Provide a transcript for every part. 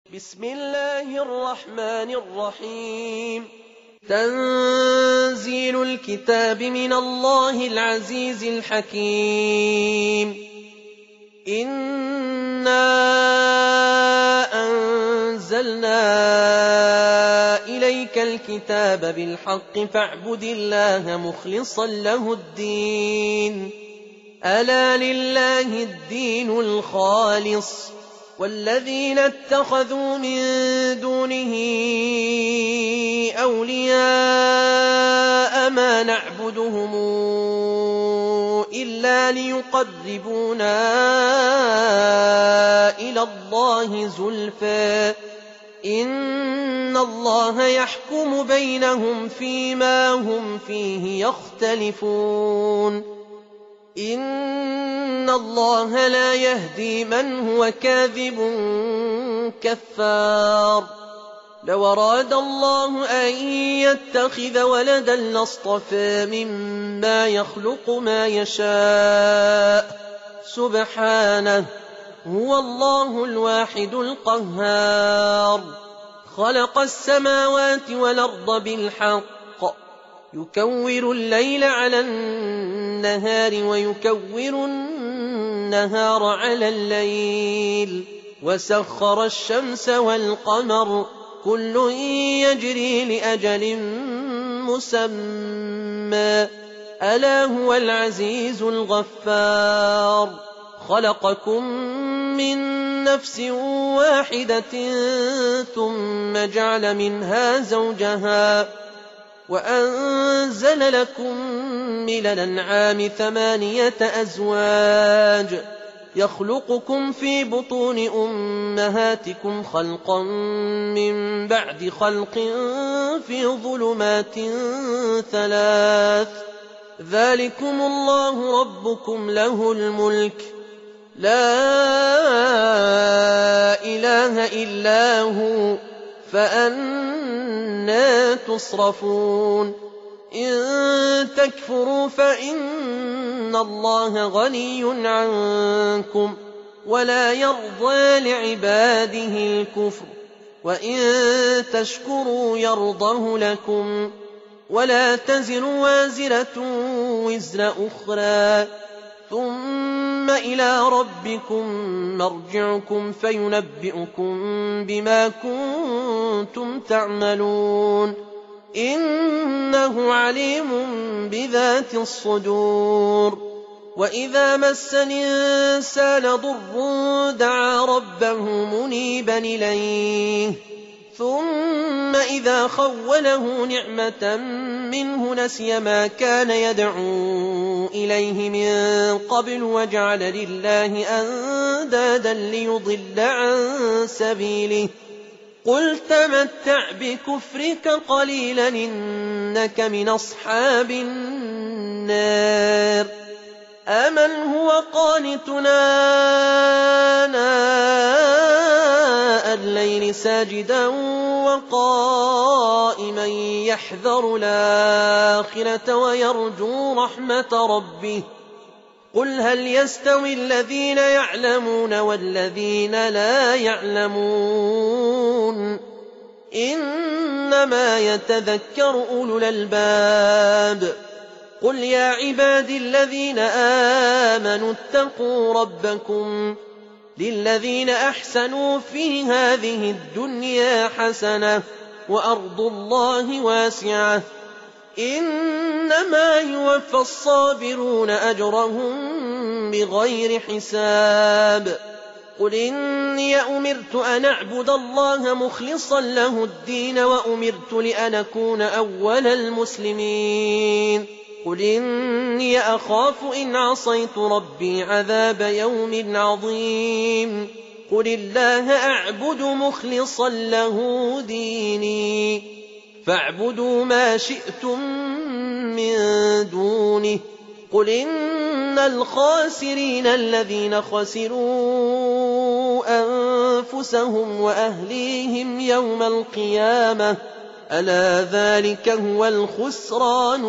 بسم الله الرحمن الرحيم تنزيل الكتاب من الله العزيز الحكيم إنا أنزلنا إليك الكتاب بالحق فاعبد الله مخلصا له الدين ألا لله الدين الخالص والذين اتخذوا من دونه أولياء ما نعبدهم إلا ليقربونا إلى الله زلفى إن الله يحكم بينهم فيما هم فيه يختلفون إن الله لا يهدي من هو كاذب كفار لو أراد الله أن يتخذ ولدا لاصطفى مما يخلق ما يشاء سبحانه هو الله الواحد القهار خلق السماوات والأرض بالحق يكور الليل على النهار ويكور النهار على الليل وسخر الشمس والقمر كل يجري لأجل مسمى ألا هو العزيز الغفار خلقكم من نفس واحدة ثم جعل منها زوجها وأنزل لكم من الأنعام 8 أزواج يخلقكم في بطون أمهاتكم خلقا من بعد خلق في ظلمات 3 ذلكم الله ربكم له الملك لا إله إلا هو فأنى تصرفون إن تكفروا فإن الله غني عنكم ولا يرضى لعباده الكفر وإن تشكروا يرضه لكم ولا تزر وازرة وزر أخرى ثم إلى ربكم مرجعكم فينبئكم بما كنتم تعملون إنه عليم بذات الصدور وإذا مس الإنسان ضر دعا ربه منيبا إليه ثم إذا خوله نعمة منه نسي ما كان يدعو إليه من قبل وجعل لله أندادا ليضل عن سبيله قل تمتع بكفرك قليلا إنك من أصحاب النار أمن هو قانتنا آناء الليل ساجدا وقائما يحذر الآخرة ويرجو رحمة ربه قل هل يستوي الذين يعلمون والذين لا يعلمون إنما يتذكر أولو الألباب قل يا عبادي الذين آمنوا اتقوا ربكم للذين أحسنوا في هذه الدنيا حسنة وأرض الله واسعة إنما يوفى الصابرون أجرهم بغير حساب قل إني أمرت أن أعبد الله مخلصا له الدين وأمرت لأن أكون أول المسلمين قل إني أخاف إن عصيت ربي عذاب يوم عظيم قل الله أعبد مخلصا له ديني فاعبدوا ما شئتم من دونه قل إن الخاسرين الذين خسروا أنفسهم وأهليهم يوم القيامة ألا ذلك هو الخسران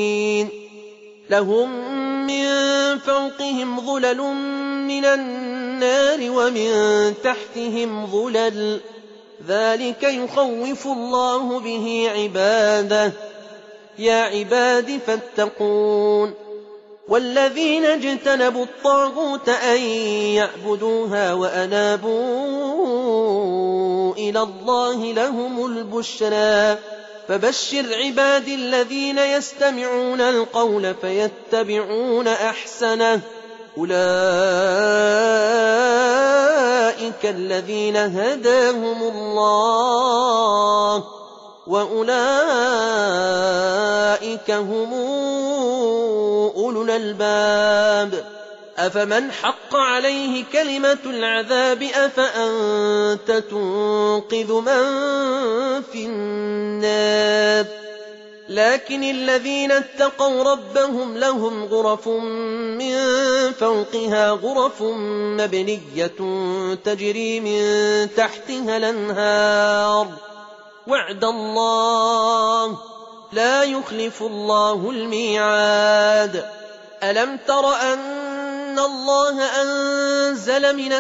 المبين لهم من فوقهم ظلل من النار النار ومن تحتهم ظلل ذلك يخوف الله به عباده يا عباد فاتقون والذين اجتنبوا الطاغوت أن يعبدوها وأنابوا إلى الله لهم البشرى فبشر عبادي الذين يستمعون القول فيتبعون أحسنه أولئك الذين هداهم الله وأولئك هم أولو الألباب أفمن حق عليه كلمة العذاب أفأنت تنقذ من في النار لكن الذين اتقوا ربهم لهم غرف من فوقها غرف مبنية تجري من تحتها الأنهار وعد الله لا يخلف الله الميعاد ألم تر أن الله أنزل من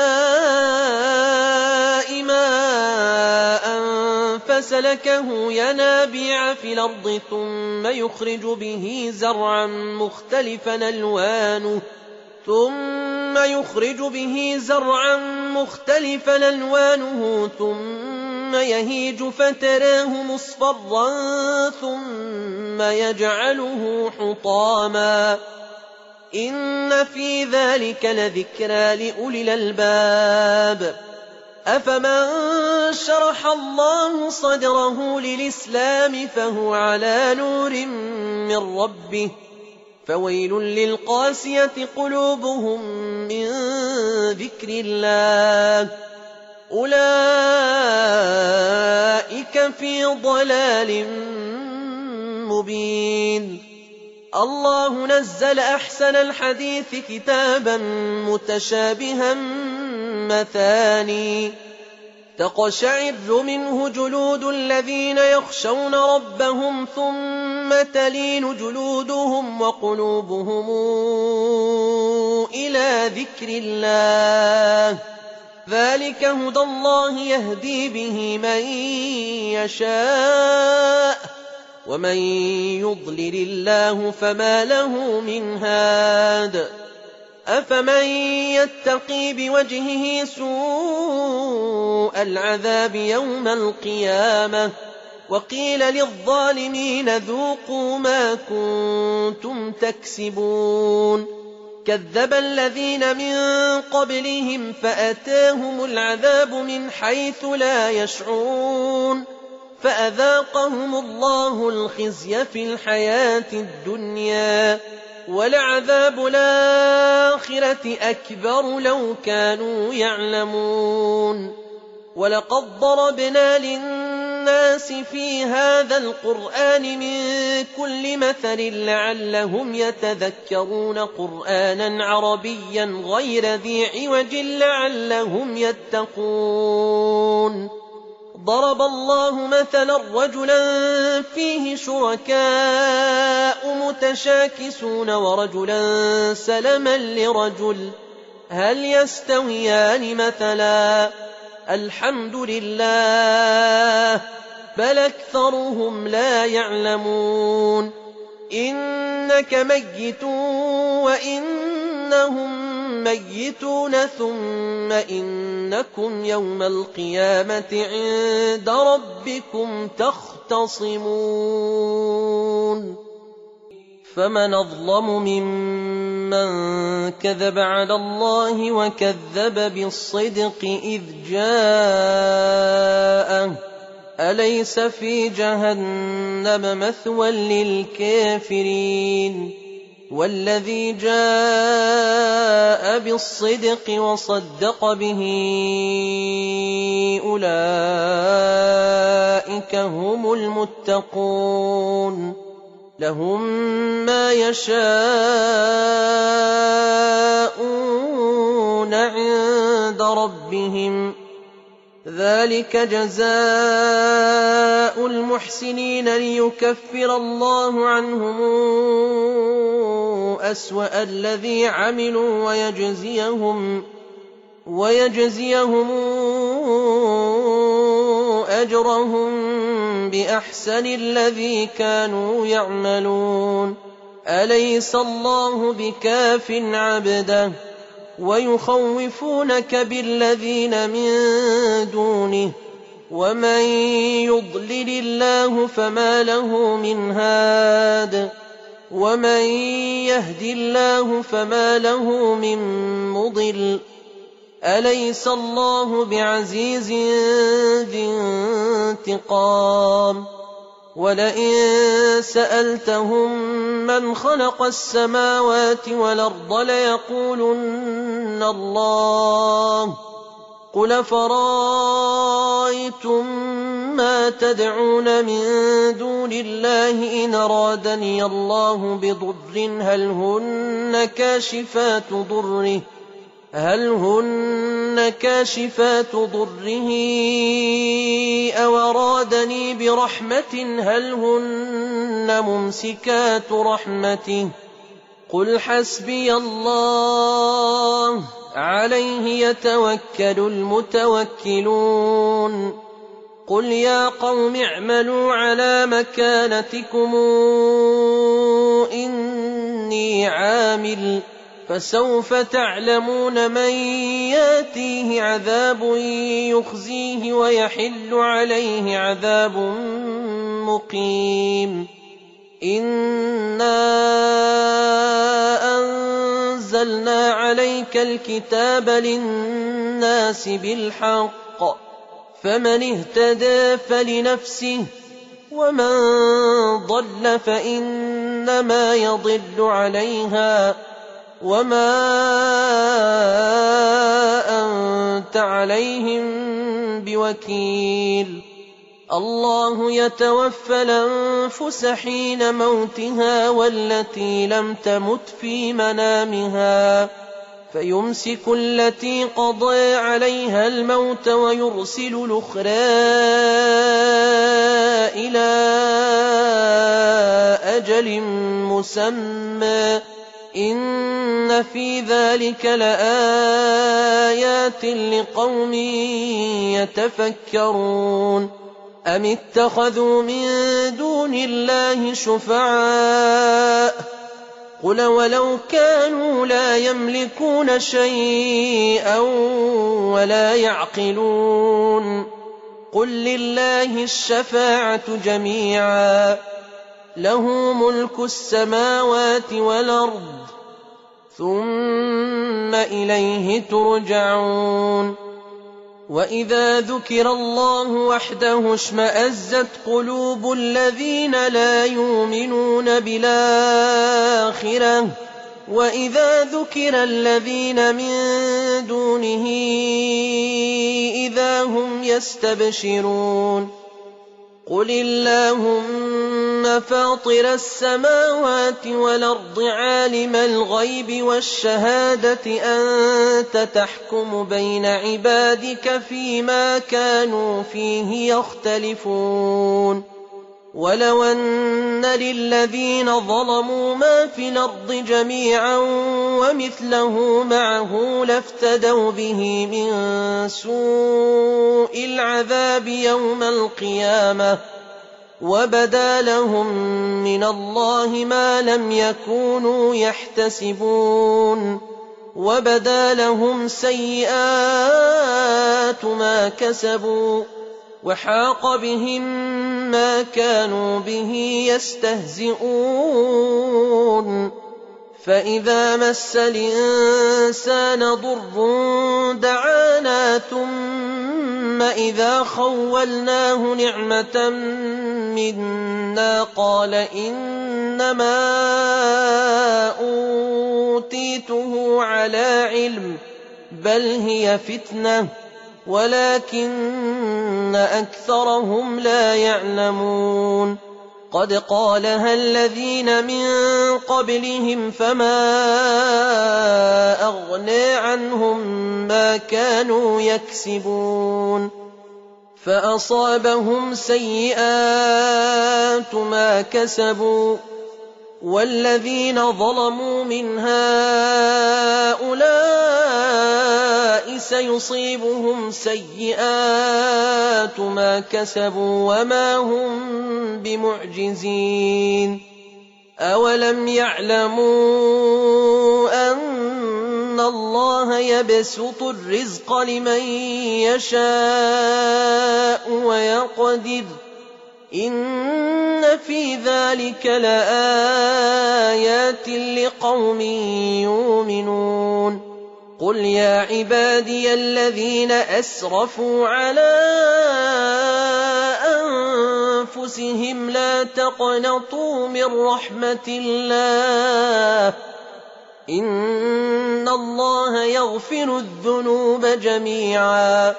السماء ماء فسلكه ينابيع في الأرض ثم يخرج به زرعا مختلفا ألوانه ثم يهيج فتراه مصفرا ثم يجعله حطاما إن في ذلك لذكرى لأولي الألباب أفمن شرح الله صدره للإسلام فهو على نور من ربه فويل للقاسية قلوبهم من ذكر الله أولئك في ضلال مبين الله نزل أحسن الحديث كتابا متشابها مثاني تقشعر منه جلود الذين يخشون ربهم ثم تلين جلودهم وقلوبهم إلى ذكر الله ذلك هدى الله يهدي به من يشاء ومن يضلل الله فما له من هاد أفمن يتقي بوجهه سوء العذاب يوم القيامة وقيل للظالمين ذوقوا ما كنتم تكسبون كذب الذين من قبلهم فأتاهم العذاب من حيث لا يشعرون فأذاقهم الله الخزي في الحياة الدنيا ولعذاب الآخرة أكبر لو كانوا يعلمون ولقد ضربنا للناس في هذا القرآن من كل مثل لعلهم يتذكرون قرآنا عربيا غير ذي عوج لعلهم يتقون ضرب الله مثلا رجلا فيه شركاء متشاكسون ورجلا سلما لرجل هل يستويان مثلا الحمد لله بل أكثرهم لا يعلمون إنك ميت وإنهم ميتون ثم إنكم يوم القيامة عند ربكم تختصمون فمن أظلم ممن كذب على الله وكذب بالصدق إذ جاءه أليس في جهنم مثوى للكافرين والذي جاء بالصدق وصدق به أولئك هم المتقون لهم ما يشاءون عند ربهم ذلك جزاء المحسنين ليكفر الله عنهم أسوأ الذي عملوا ويجزيهم أجرهم بأحسن الذي كانوا يعملون. أليس الله بكاف عبده ويخوفونك بالذين من دونه ومن يضلل الله فما له من هاد ومن يهد الله فما له من مضل. أليس الله بعزيز ذي انتقام. ولئن سألتهم من خلق السماوات والأرض ليقولن الله. قل فرأيتم ما تدعون من دون الله إن أرادني الله بضر هل هن كاشفات ضره أو أرادني برحمة هل هن ممسكات رحمته. قل حسبي الله عليه يتوكل المتوكلون. قل يا قوم اعملوا على مكانتكم إني عامل فسوف تعلمون من ياتيه عذاب يخزيه ويحل عليه عذاب مقيم. إنا أنزلنا عليك الكتاب للناس بالحق فمن اهتدى فلنفسه ومن ضل فإنما يضل عليها وما أنت عليهم بوكيل. الله يتوفى الأنفس حين موتها والتي لم تمت في منامها فيمسك التي قضى عليها الموت ويرسل الأخرى إلى أجل مسمى إن في ذلك لآيات لقوم يتفكرون. أم اتخذوا من دون الله شفعاء قل ولو كانوا لا يملكون شيئا ولا يعقلون. قل لله الشفاعة جميعا له ملك السماوات والأرض ثم إليه ترجعون. وإذا ذكر الله وحده اشمأزت قلوب الذين لا يؤمنون بالآخرة وإذا ذكر الذين من دونه إذا هم يستبشرون. قل اللهم فاطر السماوات والأرض عالم الغيب والشهادة أنت تحكم بين عبادك فيما كانوا فيه يختلفون. ولو أن للذين ظلموا ما في الأرض جميعا ومثله معه لافتدوا به من سوء العذاب يوم القيامة وبدا لهم من الله ما لم يكونوا يحتسبون وبدا لهم سيئات ما كسبوا وحاق بهم ما كانوا به يستهزئون. فإذا مس الإنسان ضر دعانا ثم إذا خولناه نعمة منا قال إنما أوتيته على علم بل هي فتنة ولكن أكثرهم لا يعلمون. قد قالها الذين من قبلهم فما أغنى عنهم ما كانوا يكسبون فأصابهم سيئات ما كسبوا والذين ظلموا من هؤلاء ليس يصيبهم سيئات ما كسبوا وما هم بمعجزين أولم يعلموا أن الله يبسط الرزق لمن يشاء ويقدر إن في ذلك لآيات لقوم يؤمنون قل يا عبادي الذين أسرفوا على أنفسهم لا تقنطوا من رحمة الله إن الله يغفر الذنوب جميعا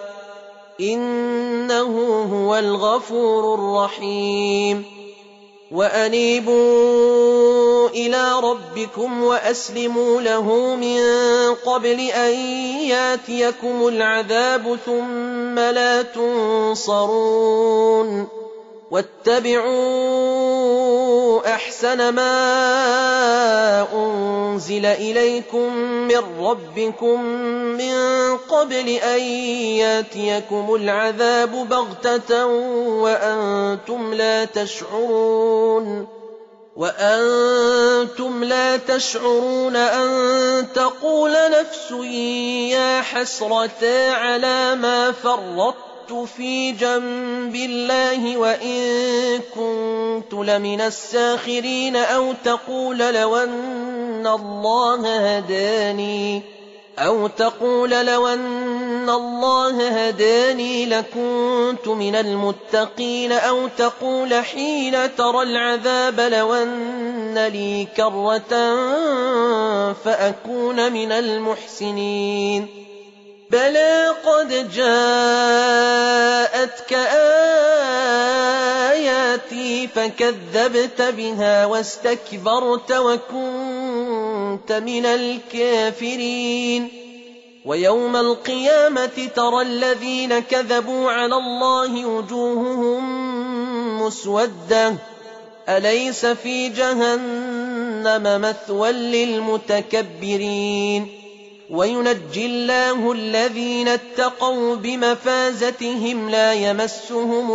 إنه هو الغفور الرحيم وأنيبوا إلى ربكم وأسلموا له من قبل أن ياتيكم العذاب ثم لا تنصرون واتبعوا أحسن ما أنزل إليكم من ربكم من قبل أن ياتيكم العذاب بغتة وأنتم لا تشعرون أن تقول نفس يا حسرتا على ما فرطت في جنب الله وإن كنت لمن الساخرين أو تقول لو أن الله هداني لكنت من المتقين أو تقول حين ترى العذاب لو أن لي كرة فأكون من المحسنين بلى قد جاءتك آياتي فكذبت بها واستكبرت وكنت من الكافرين ويوم القيامة ترى الذين كذبوا على الله وجوههم مسودة أليس في جهنم مثوى للمتكبرين وينجي الله الذين اتقوا بمفازتهم لا يمسهم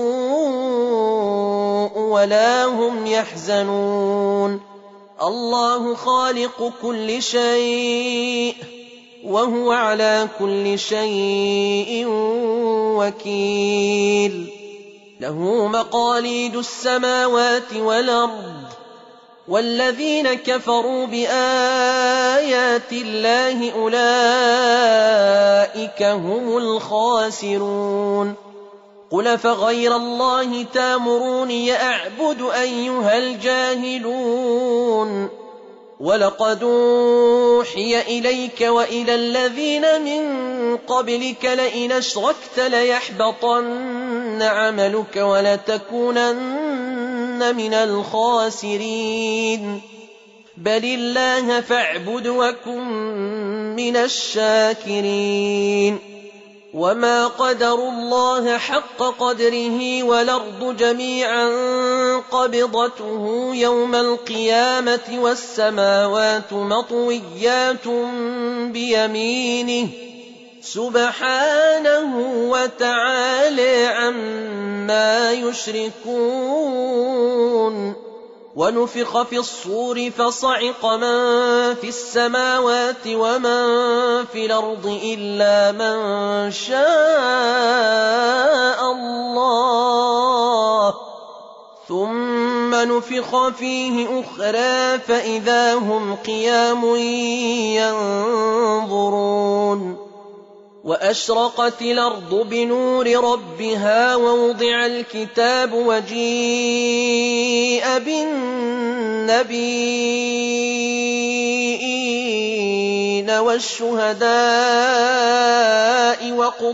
السوء ولا هم يحزنون الله خالق كل شيء وهو على كل شيء وكيل له مقاليد السماوات والأرض والذين كفروا بآيات الله أولئك هم الخاسرون قل فغير الله تامروني أعبد أيها الجاهلون ولقد أوحي إليك وإلى الذين من قبلك لئن أشركت ليحبطن عملك ولتكونن من الخاسرين بل الله فاعبد وكن من الشاكرين وما قدروا الله حق قدره والأرض جميعا قبضته يوم القيامة والسماوات مطويات بيمينه سبحانه وتعالى عما يشركون ونفخ في الصور فصعق من في السماوات ومن في الأرض إلا من شاء الله ثم نفخ فيه أخرى فإذا هم قيام ينظرون وأشرقت الأرض بنور ربها ووضع الكتاب وجيء بالنبيين والشهداء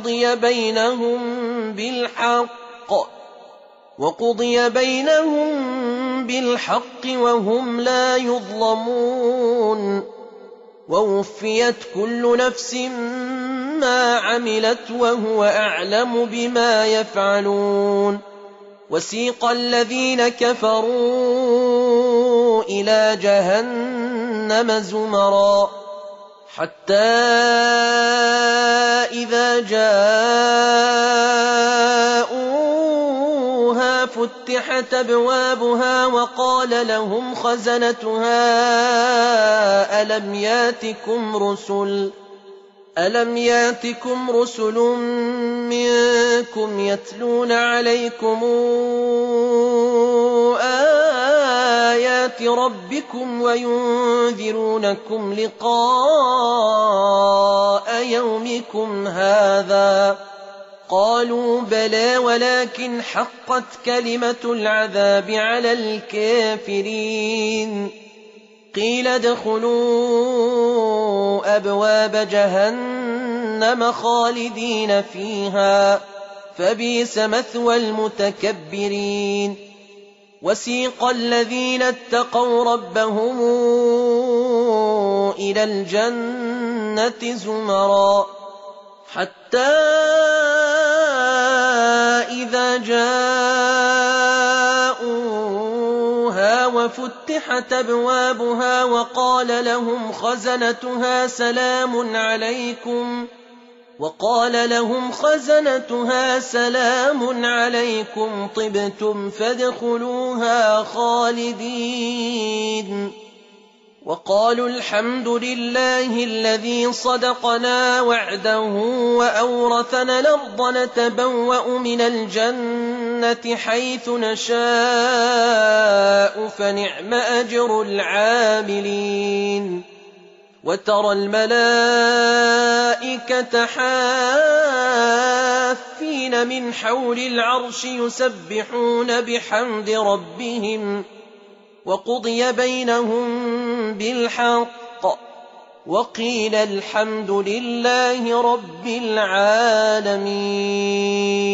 وقضي بينهم بالحق وهم لا يظلمون ووفيت كل نفس ما عملت وهو أعلم بما يفعلون وسيق الذين كفروا إلى جهنم زمرا حتى إذا جاءوها فتحت أبوابها وقال لهم خزنتها ألم ياتكم رسل منكم يتلون عليكم آيات ربكم وينذرونكم لقاء يومكم هذا؟ قالوا بلى ولكن حقت كلمة العذاب على الكافرين. قيل ادخلوا أبواب جهنم خالدين فيها فبئس مثوى المتكبرين. وسيق الذين اتقوا ربهم إلى الجنة زمرا حتى إذا جاءوها وفتحت أبوابها وقال لهم خزنتها سلام عليكم طبتم فادخلوها خالدين. وقالوا الحمد لله الذي صدقنا وعده وأورثنا الأرض نتبوأ من الجنة حيث نشاء فنعم أجر العاملين. وترى الملائكة حافين من حول العرش يسبحون بحمد ربهم وقضي بينهم بالحق وقيل الحمد لله رب العالمين.